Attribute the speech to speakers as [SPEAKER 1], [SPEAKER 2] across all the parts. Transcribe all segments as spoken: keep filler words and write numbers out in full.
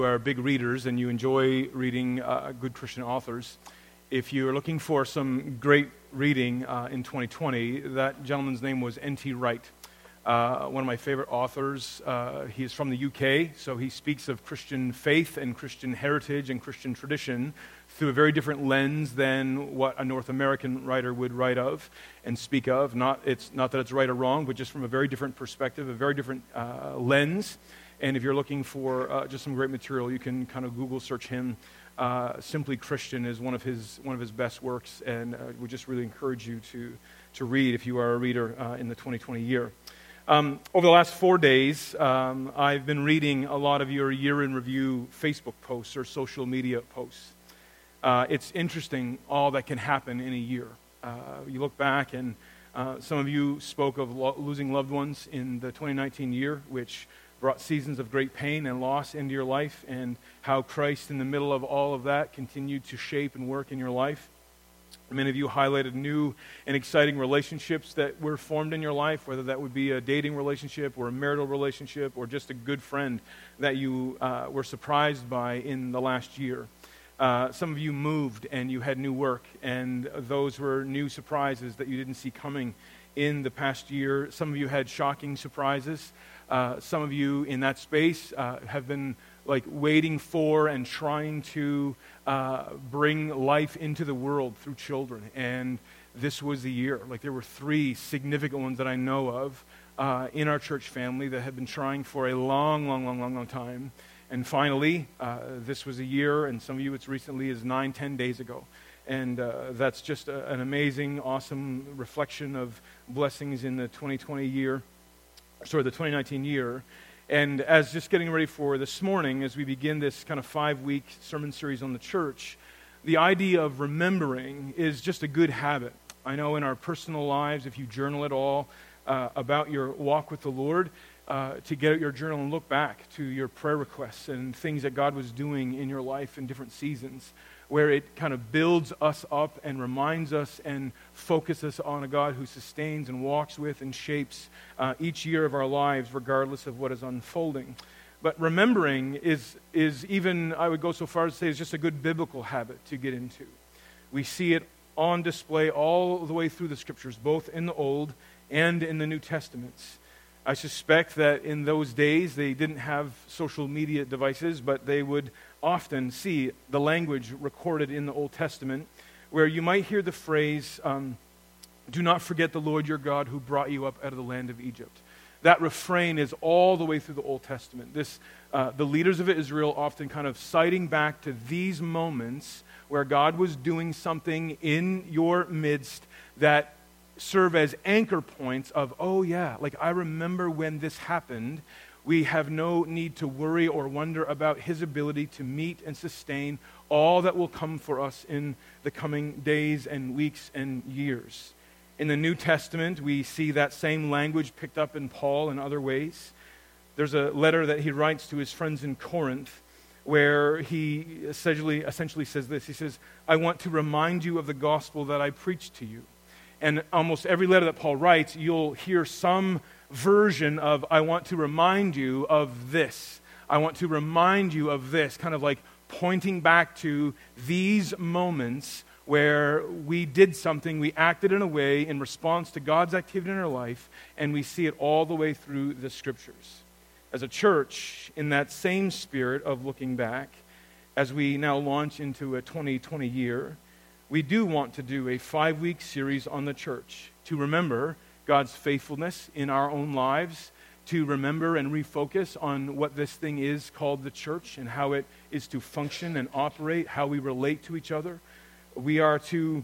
[SPEAKER 1] Are big readers and you enjoy reading uh, good Christian authors, if you're looking for some great reading uh, in twenty twenty, that gentleman's name was N T Wright, uh, one of my favorite authors. Uh, he is from the U K, so he speaks of Christian faith and Christian heritage and Christian tradition through a very different lens than what a North American writer would write of and speak of. Not, it's, not that it's right or wrong, but just from a very different perspective, a very different uh, lens. And if you're looking for uh, just some great material, you can kind of Google search him. Uh, Simply Christian is one of his one of his best works, and uh, we just really encourage you to to read if you are a reader uh, in the twenty twenty year. Um, over the last four days, um, I've been reading a lot of your year in review Facebook posts or social media posts. Uh, it's interesting all that can happen in a year. Uh, you look back, and uh, some of you spoke of lo- losing loved ones in the twenty nineteen year, which brought seasons of great pain and loss into your life, and how Christ, in the middle of all of that, continued to shape and work in your life. Many of you highlighted new and exciting relationships that were formed in your life, whether that would be a dating relationship or a marital relationship or just a good friend that you uh, were surprised by in the last year. Uh, some of you moved and you had new work, and those were new surprises that you didn't see coming in the past year. Some of you had shocking surprises. Uh, some of you in that space uh, have been like waiting for and trying to uh, bring life into the world through children. And this was the year. Like there were three significant ones that I know of uh, in our church family that had been trying for a long, long, long, long, long time. And finally, uh, this was a year, and some of you it's recently as nine, ten days ago. And uh, that's just a, an amazing, awesome reflection of blessings in the twenty twenty year. Sorry, the twenty nineteen year. And as just getting ready for this morning, as we begin this kind of five-week sermon series on the church, the idea of remembering is just a good habit. I know in our personal lives, if you journal at all uh, about your walk with the Lord, uh, to get out your journal and look back to your prayer requests and things that God was doing in your life in different seasons, where it kind of builds us up and reminds us and focuses on a God who sustains and walks with and shapes uh, each year of our lives, regardless of what is unfolding. But remembering is, is even, I would go so far as to say, is just a good biblical habit to get into. We see it on display all the way through the Scriptures, both in the Old and in the New Testaments. I suspect that in those days they didn't have social media devices, but they would often see the language recorded in the Old Testament where you might hear the phrase, um, do not forget the Lord your God who brought you up out of the land of Egypt. That refrain is all the way through the Old Testament. This, uh, the leaders of Israel often kind of citing back to these moments where God was doing something in your midst that serve as anchor points of, oh yeah, like I remember when this happened. We have no need to worry or wonder about his ability to meet and sustain all that will come for us in the coming days and weeks and years. In the New Testament, we see that same language picked up in Paul in other ways. There's a letter that he writes to his friends in Corinth where he essentially, essentially says this. He says, I want to remind you of the gospel that I preached to you. And almost every letter that Paul writes, you'll hear some version of, I want to remind you of this. I want to remind you of this, kind of like pointing back to these moments where we did something, we acted in a way in response to God's activity in our life, and we see it all the way through the Scriptures. As a church, in that same spirit of looking back, as we now launch into a twenty twenty year, we do want to do a five-week series on the church to remember God's faithfulness in our own lives, to remember and refocus on what this thing is called the church and how it is to function and operate, how we relate to each other. We are to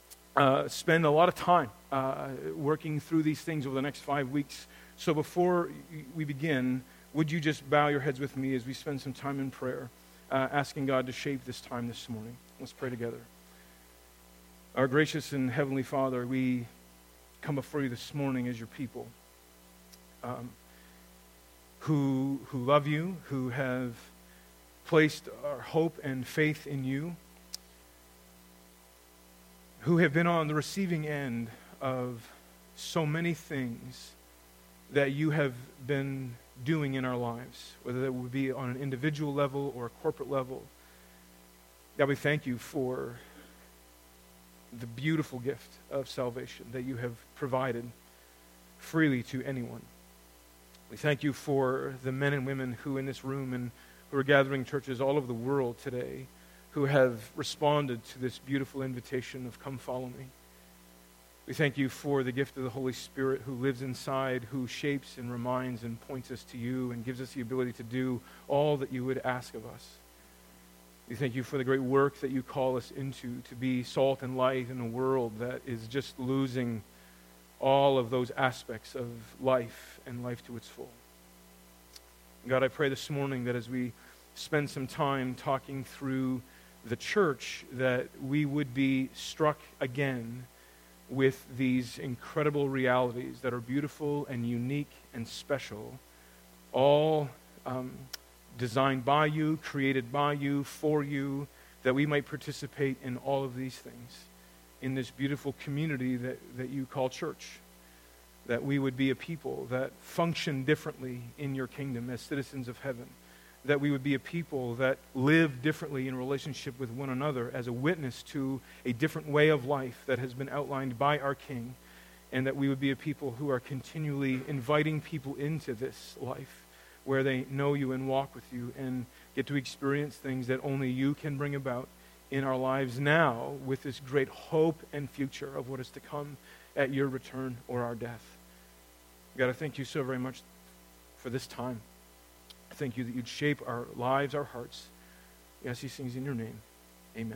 [SPEAKER 1] uh, spend a lot of time uh, working through these things over the next five weeks. So before we begin, would you just bow your heads with me as we spend some time in prayer, uh, asking God to shape this time this morning. Let's pray together. Our gracious and heavenly Father, we come before you this morning as your people um, who, who love you, who have placed our hope and faith in you, who have been on the receiving end of so many things that you have been doing in our lives, whether that would be on an individual level or a corporate level. God, we thank you for the beautiful gift of salvation that you have provided freely to anyone. We thank you for the men and women who in this room and who are gathering churches all over the world today who have responded to this beautiful invitation of come follow me. We thank you for the gift of the Holy Spirit who lives inside, who shapes and reminds and points us to you and gives us the ability to do all that you would ask of us. We thank you for the great work that you call us into, to be salt and light in a world that is just losing all of those aspects of life and life to its full. God, I pray this morning that as we spend some time talking through the church, that we would be struck again with these incredible realities that are beautiful and unique and special, all um, designed by you, created by you, for you, that we might participate in all of these things in this beautiful community that, that you call church, that we would be a people that function differently in your kingdom as citizens of heaven, that we would be a people that live differently in relationship with one another as a witness to a different way of life that has been outlined by our King, and that we would be a people who are continually inviting people into this life where they know you and walk with you and get to experience things that only you can bring about in our lives now with this great hope and future of what is to come at your return or our death. God, I thank you so very much for this time. I thank you that you'd shape our lives, our hearts. We ask these things in your name. Amen.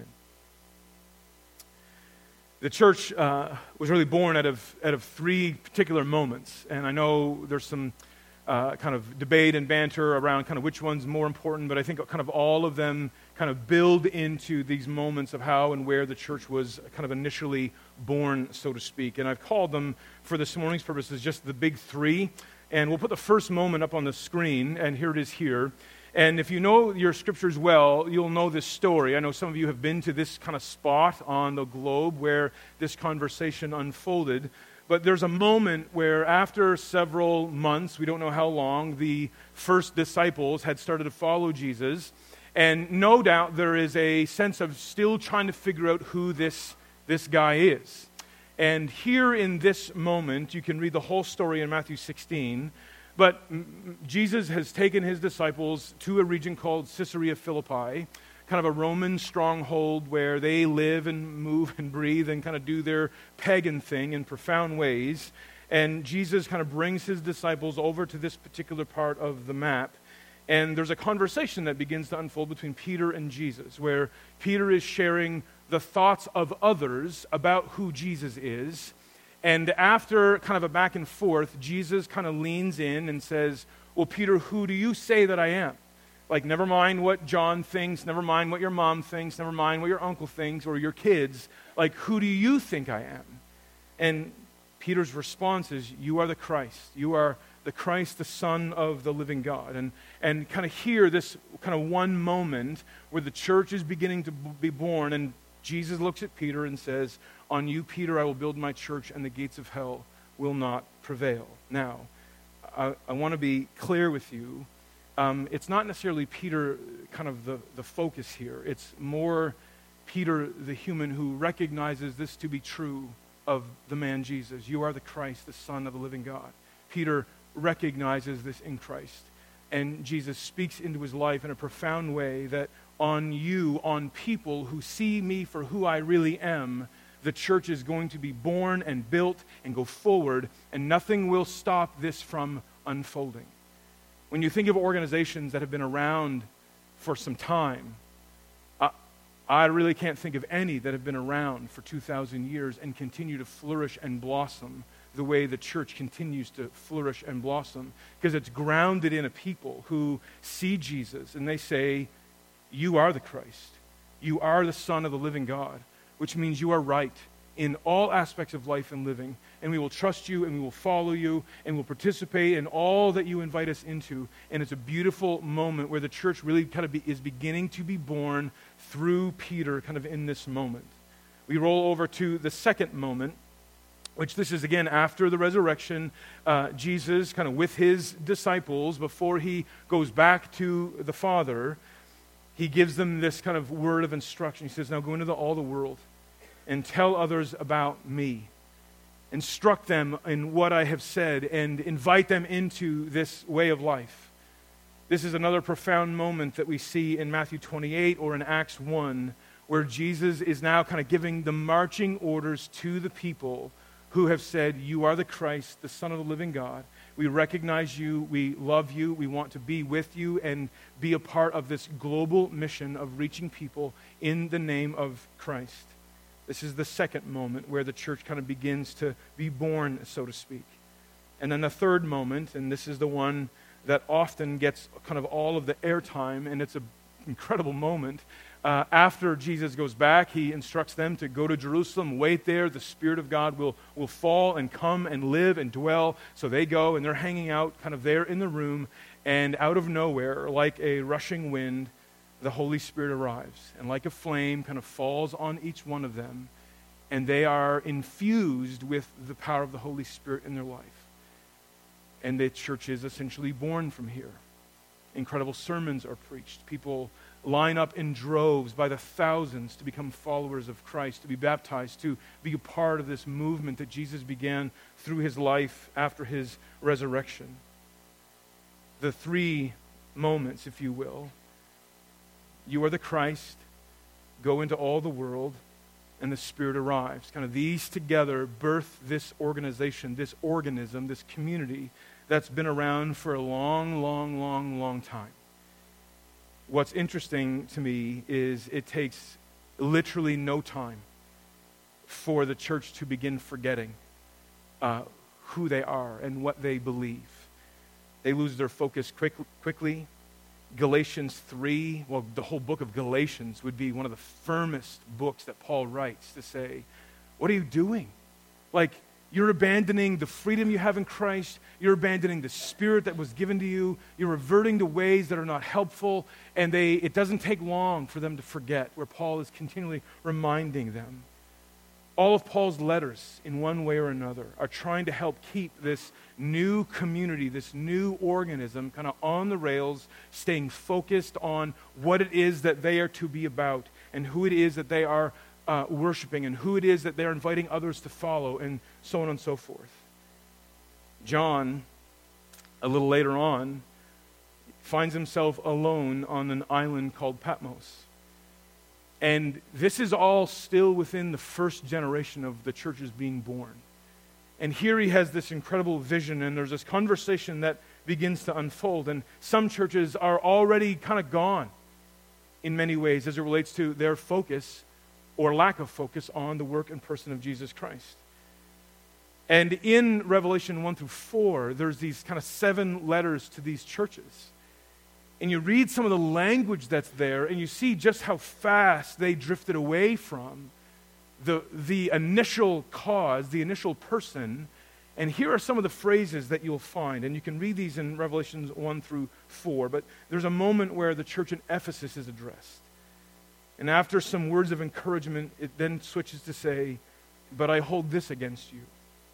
[SPEAKER 1] The church uh, was really born out of, out of three particular moments, and I know there's some Uh, kind of debate and banter around kind of which one's more important, but I think kind of all of them kind of build into these moments of how and where the church was kind of initially born, so to speak. And I've called them, for this morning's purposes, just the big three. And we'll put the first moment up on the screen, and here it is here. And if you know your scriptures well, you'll know this story. I know some of you have been to this kind of spot on the globe where this conversation unfolded. But there's a moment where after several months, we don't know how long, the first disciples had started to follow Jesus. And no doubt there is a sense of still trying to figure out who this, this guy is. And here in this moment, you can read the whole story in Matthew sixteen. But Jesus has taken his disciples to a region called Caesarea Philippi, kind of a Roman stronghold where they live and move and breathe and kind of do their pagan thing in profound ways. And Jesus kind of brings his disciples over to this particular part of the map. And there's a conversation that begins to unfold between Peter and Jesus, where Peter is sharing the thoughts of others about who Jesus is. And after kind of a back and forth, Jesus kind of leans in and says, well, Peter, who do you say that I am? Like, never mind what John thinks, never mind what your mom thinks, never mind what your uncle thinks or your kids. Like, who do you think I am? And Peter's response is, you are the Christ. You are the Christ, the Son of the living God. And, and kind of here, this kind of one moment where the church is beginning to be born, and Jesus looks at Peter and says, on you, Peter, I will build my church, and the gates of hell will not prevail. Now, I, I want to be clear with you. Um, it's not necessarily Peter kind of the, the focus here. It's more Peter, the human, who recognizes this to be true of the man Jesus. You are the Christ, the Son of the living God. Peter recognizes this in Christ. And Jesus speaks into his life in a profound way that on you, on people who see me for who I really am, the church is going to be born and built and go forward, and nothing will stop this from unfolding. When you think of organizations that have been around for some time, I, I really can't think of any that have been around for two thousand years and continue to flourish and blossom the way the church continues to flourish and blossom, because it's grounded in a people who see Jesus and they say, you are the Christ. You are the Son of the living God, which means you are right in all aspects of life and living, and we will trust you, and we will follow you, and we'll participate in all that you invite us into. And it's a beautiful moment where the church really kind of be, is beginning to be born through Peter kind of in this moment. We roll over to the second moment, which this is again after the resurrection. uh, Jesus, kind of with his disciples, before he goes back to the Father, he gives them this kind of word of instruction. He says, now go into the, all the world and tell others about me. Instruct them in what I have said and invite them into this way of life. This is another profound moment that we see in Matthew twenty-eight or in Acts one, where Jesus is now kind of giving the marching orders to the people who have said, you are the Christ, the Son of the living God. We recognize you, we love you, we want to be with you and be a part of this global mission of reaching people in the name of Christ. This is the second moment where the church kind of begins to be born, so to speak. And then the third moment, and this is the one that often gets kind of all of the airtime, and it's an incredible moment. Uh, after Jesus goes back, he instructs them to go to Jerusalem, wait there. The Spirit of God will, will fall and come and live and dwell. So they go, and they're hanging out kind of there in the room, and out of nowhere, like a rushing wind, the Holy Spirit arrives, and like a flame kind of falls on each one of them, and they are infused with the power of the Holy Spirit in their life. And the church is essentially born from here. Incredible sermons are preached. People line up in droves by the thousands to become followers of Christ, to be baptized, to be a part of this movement that Jesus began through his life after his resurrection. The three moments, if you will: you are the Christ, go into all the world, and the Spirit arrives. Kind of these together birth this organization, this organism, this community that's been around for a long, long, long, long time. What's interesting to me is it takes literally no time for the church to begin forgetting uh, who they are and what they believe. They lose their focus quick, quickly. Galatians three, well, the whole book of Galatians would be one of the firmest books that Paul writes to say, what are you doing? Like, you're abandoning the freedom you have in Christ. You're abandoning the Spirit that was given to you. You're reverting to ways that are not helpful. And they it doesn't take long for them to forget, where Paul is continually reminding them. All of Paul's letters, in one way or another, are trying to help keep this new community, this new organism, kind of on the rails, staying focused on what it is that they are to be about and who it is that they are uh, worshiping and who it is that they're inviting others to follow, and so on and so forth. John, a little later on, finds himself alone on an island called Patmos. And this is all still within the first generation of the churches being born. And here he has this incredible vision, and there's this conversation that begins to unfold. And some churches are already kind of gone in many ways as it relates to their focus or lack of focus on the work and person of Jesus Christ. And in Revelation one through four, there's these kind of seven letters to these churches. And you read some of the language that's there, and you see just how fast they drifted away from the, the initial cause, the initial person. And here are some of the phrases that you'll find. And you can read these in Revelations one through four. But there's a moment where the church in Ephesus is addressed. And after some words of encouragement, it then switches to say, but I hold this against you.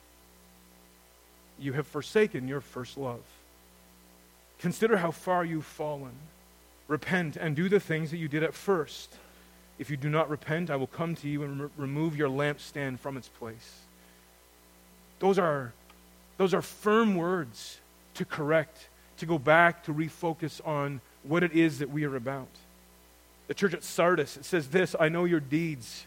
[SPEAKER 1] You have forsaken your first love. Consider how far you've fallen. Repent and do the things that you did at first. If you do not repent, I will come to you and re- remove your lampstand from its place. Those are, those are firm words to correct, to go back, to refocus on what it is that we are about. The church at Sardis, it says this, I know your deeds.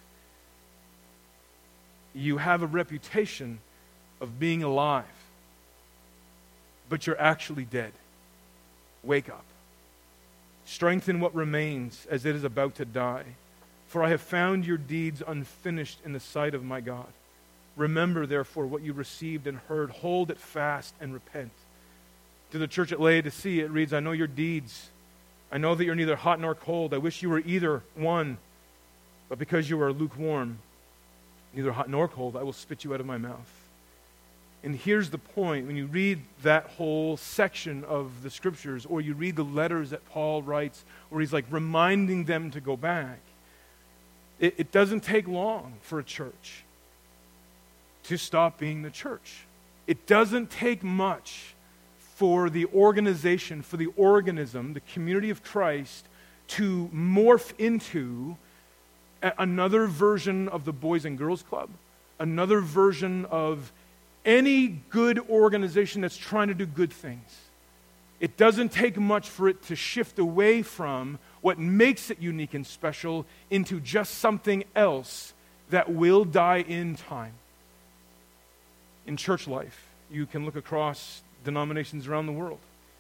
[SPEAKER 1] You have a reputation of being alive, but you're actually dead. Wake up. Strengthen what remains as it is about to die. For I have found your deeds unfinished in the sight of my God. Remember, therefore, what you received and heard. Hold it fast and repent. To the church at Laodicea, it reads, I know your deeds. I know that you're neither hot nor cold. I wish you were either one. But because you are lukewarm, neither hot nor cold, I will spit you out of my mouth. And here's the point. When you read that whole section of the Scriptures, or you read the letters that Paul writes, where he's like reminding them to go back, it, it doesn't take long for a church to stop being the church. It doesn't take much for the organization, for the organism, the community of Christ, to morph into a- another version of the Boys and Girls Club, another version of any good organization that's trying to do good things. It doesn't take much for it to shift away from what makes it unique and special into just something else that will die in time. In church life, you can look across denominations around the world.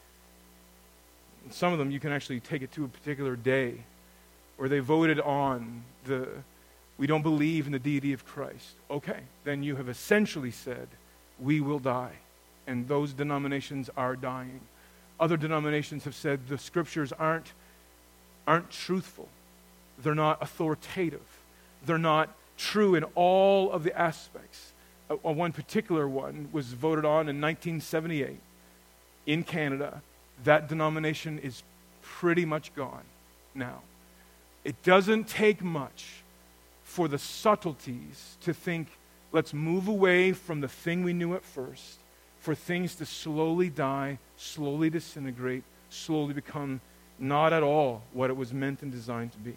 [SPEAKER 1] In some of them, you can actually take it to a particular day where they voted on the, we don't believe in the deity of Christ. Okay, then you have essentially said, we will die. And those denominations are dying. Other denominations have said the scriptures aren't, aren't truthful. They're not authoritative. They're not true in all of the aspects. Uh, one particular one was voted on in nineteen seventy-eight in Canada. That denomination is pretty much gone now. It doesn't take much for the subtleties to think, let's move away from the thing we knew at first, for things to slowly die, slowly disintegrate, slowly become not at all what it was meant and designed to be.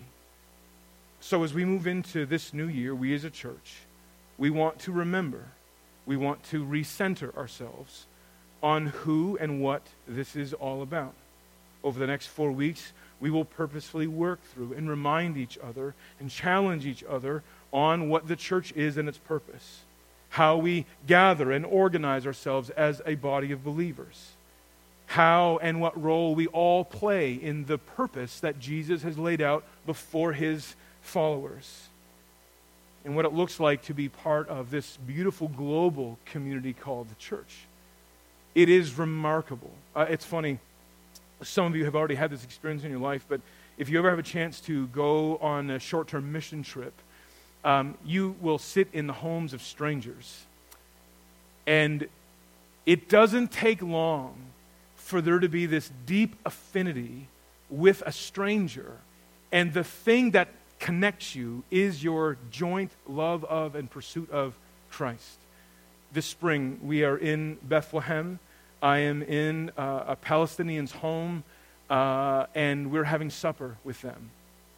[SPEAKER 1] So as we move into this new year, we as a church, we want to remember, we want to recenter ourselves on who and what this is all about. Over the next four weeks, we will purposefully work through and remind each other and challenge each other on what the church is and its purpose, how we gather and organize ourselves as a body of believers, how and what role we all play in the purpose that Jesus has laid out before his followers, and what it looks like to be part of this beautiful global community called the church. It is remarkable. Uh, it's funny, some of you have already had this experience in your life, but if you ever have a chance to go on a short-term mission trip, um, you will sit in the homes of strangers. And it doesn't take long for there to be this deep affinity with a stranger, and the thing that connects you is your joint love of and pursuit of Christ. This spring, we are in Bethlehem. I am in uh, a Palestinian's home, uh, and we're having supper with them.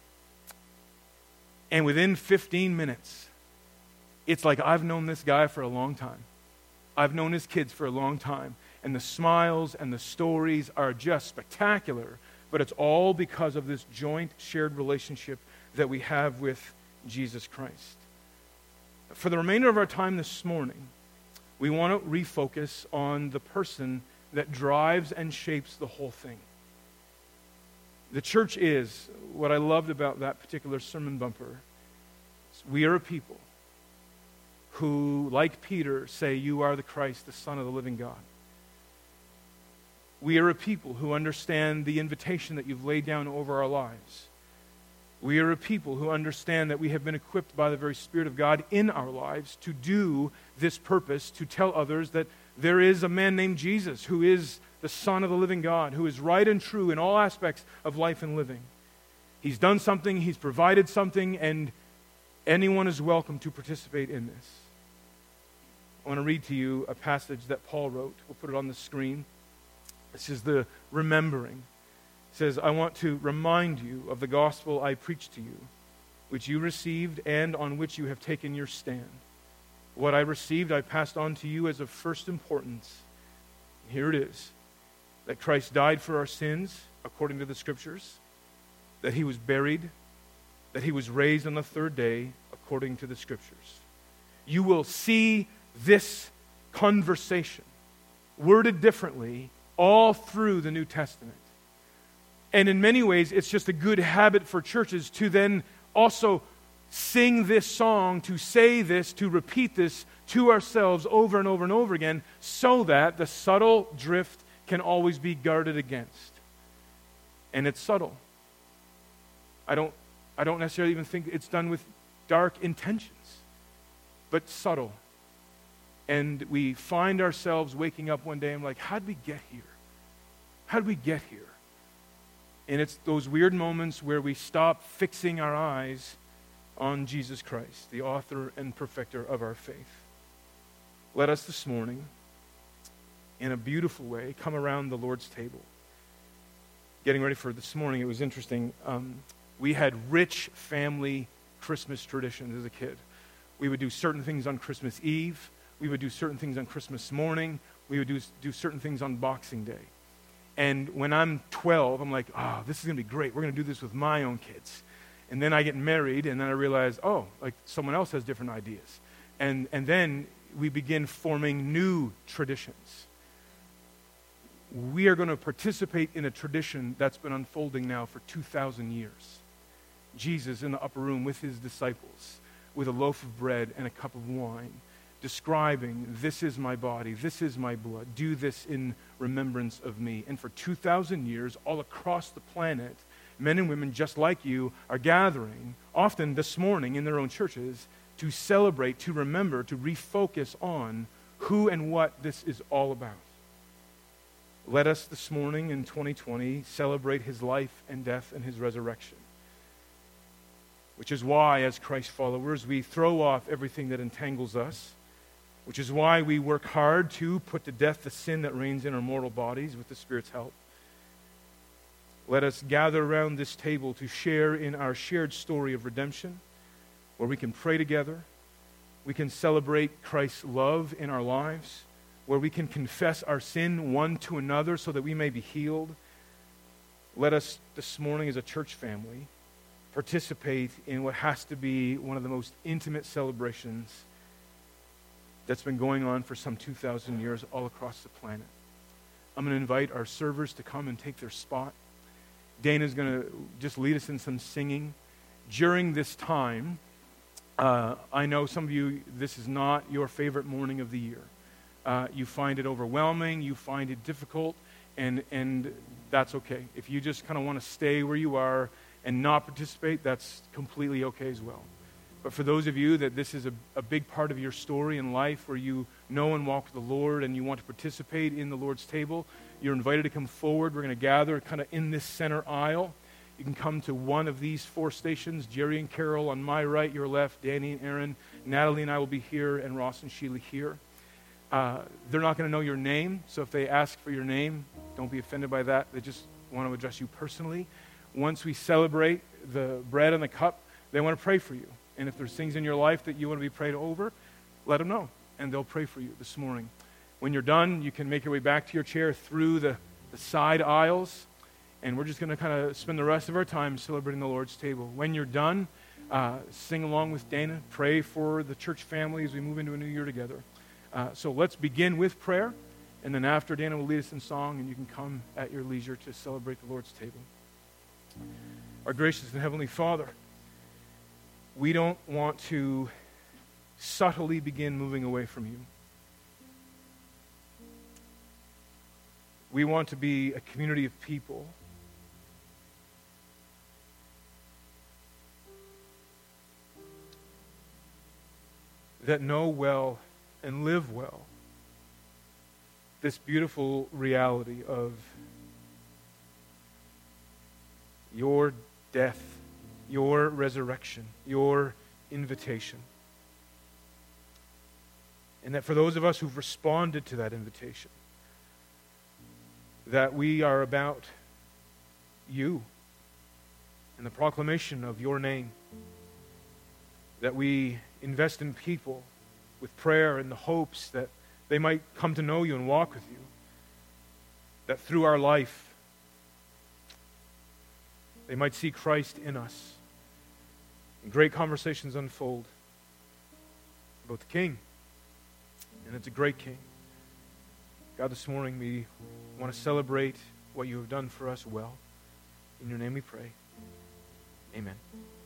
[SPEAKER 1] And within fifteen minutes, it's like I've known this guy for a long time. I've known his kids for a long time. And the smiles and the stories are just spectacular. But it's all because of this joint shared relationship that we have with Jesus Christ. For the remainder of our time this morning, we want to refocus on the person that drives and shapes the whole thing. The church is, what I loved about that particular sermon bumper, we are a people who, like Peter, say, you are the Christ, the Son of the living God. We are a people who understand the invitation that you've laid down over our lives. We are a people who understand that we have been equipped by the very Spirit of God in our lives to do this purpose, to tell others that there is a man named Jesus who is the Son of the living God, who is right and true in all aspects of life and living. He's done something, he's provided something, and anyone is welcome to participate in this. I want to read to you a passage that Paul wrote. We'll put it on the screen. This is the remembering. It says, I want to remind you of the gospel I preached to you, which you received and on which you have taken your stand. What I received I passed on to you as of first importance. Here it is, that Christ died for our sins, according to the Scriptures, that he was buried, that he was raised on the third day, according to the Scriptures. You will see this conversation, worded differently, all through the New Testament. And in many ways, it's just a good habit for churches to then also sing this song, to say this, to repeat this to ourselves over and over and over again, so that the subtle drift can always be guarded against. And it's subtle. I don't, I don't necessarily even think it's done with dark intentions, but subtle. And we find ourselves waking up one day and like, how'd we get here? How'd we get here? And it's those weird moments where we stop fixing our eyes on Jesus Christ, the author and perfecter of our faith. let us this morning, in a beautiful way, come around the Lord's table. Getting ready for this morning, it was interesting. Um, we had rich family Christmas traditions as a kid. We would do certain things on Christmas Eve. We would do certain things on Christmas morning. We would do, do certain things on Boxing Day. And when I'm twelve, I'm like, oh, this is going to be great. We're going to do this with my own kids. And then I get married, and then I realize, oh, like someone else has different ideas. And, and then we begin forming new traditions. We are going to participate in a tradition that's been unfolding now for two thousand years. Jesus in the upper room with his disciples, with a loaf of bread and a cup of wine, describing, this is my body, this is my blood, do this in remembrance of me. And for two thousand years, all across the planet, men and women just like you are gathering, often this morning in their own churches, to celebrate, to remember, to refocus on who and what this is all about. Let us this morning in twenty twenty celebrate his life and death and his resurrection. Which is why, as Christ followers, we throw off everything that entangles us. Which is why we work hard to put to death the sin that reigns in our mortal bodies with the Spirit's help. Let us gather around this table to share in our shared story of redemption, where we can pray together, we can celebrate Christ's love in our lives, where we can confess our sin one to another so that we may be healed. Let us this morning as a church family participate in what has to be one of the most intimate celebrations that's been going on for some two thousand years all across the planet. I'm going to invite our servers to come and take their spot. Dana's going to just lead us in some singing. During this time, uh, I know some of you, this is not your favorite morning of the year. Uh, you find it overwhelming, you find it difficult, and, and that's okay. If you just kind of want to stay where you are and not participate, that's completely okay as well. But for those of you that this is a, a big part of your story in life, where you know and walk with the Lord and you want to participate in the Lord's table, you're invited to come forward. We're going to gather kind of in this center aisle. You can come to one of these four stations. Jerry and Carol on my right, your left, Danny and Aaron. Natalie and I will be here, and Ross and Sheila here. Uh, they're not going to know your name, so if they ask for your name, don't be offended by that. They just want to address you personally. Once we celebrate the bread and the cup, they want to pray for you. And if there's things in your life that you want to be prayed over, let them know, and they'll pray for you this morning. When you're done, you can make your way back to your chair through the, the side aisles, and we're just going to kind of spend the rest of our time celebrating the Lord's table. When you're done, uh, sing along with Dana, pray for the church family as we move into a new year together. Uh, so let's begin with prayer, and then after, Dana will lead us in song, and you can come at your leisure to celebrate the Lord's table. Our gracious and heavenly Father, we don't want to subtly begin moving away from you. We want to be a community of people that know well and live well this beautiful reality of your death, your resurrection, your invitation. And that for those of us who've responded to that invitation, that we are about you and the proclamation of your name, that we invest in people with prayer and the hopes that they might come to know you and walk with you, that through our life they might see Christ in us. And great conversations unfold about the King. And it's a great King. God, this morning we want to celebrate what you have done for us well. In your name we pray. Amen.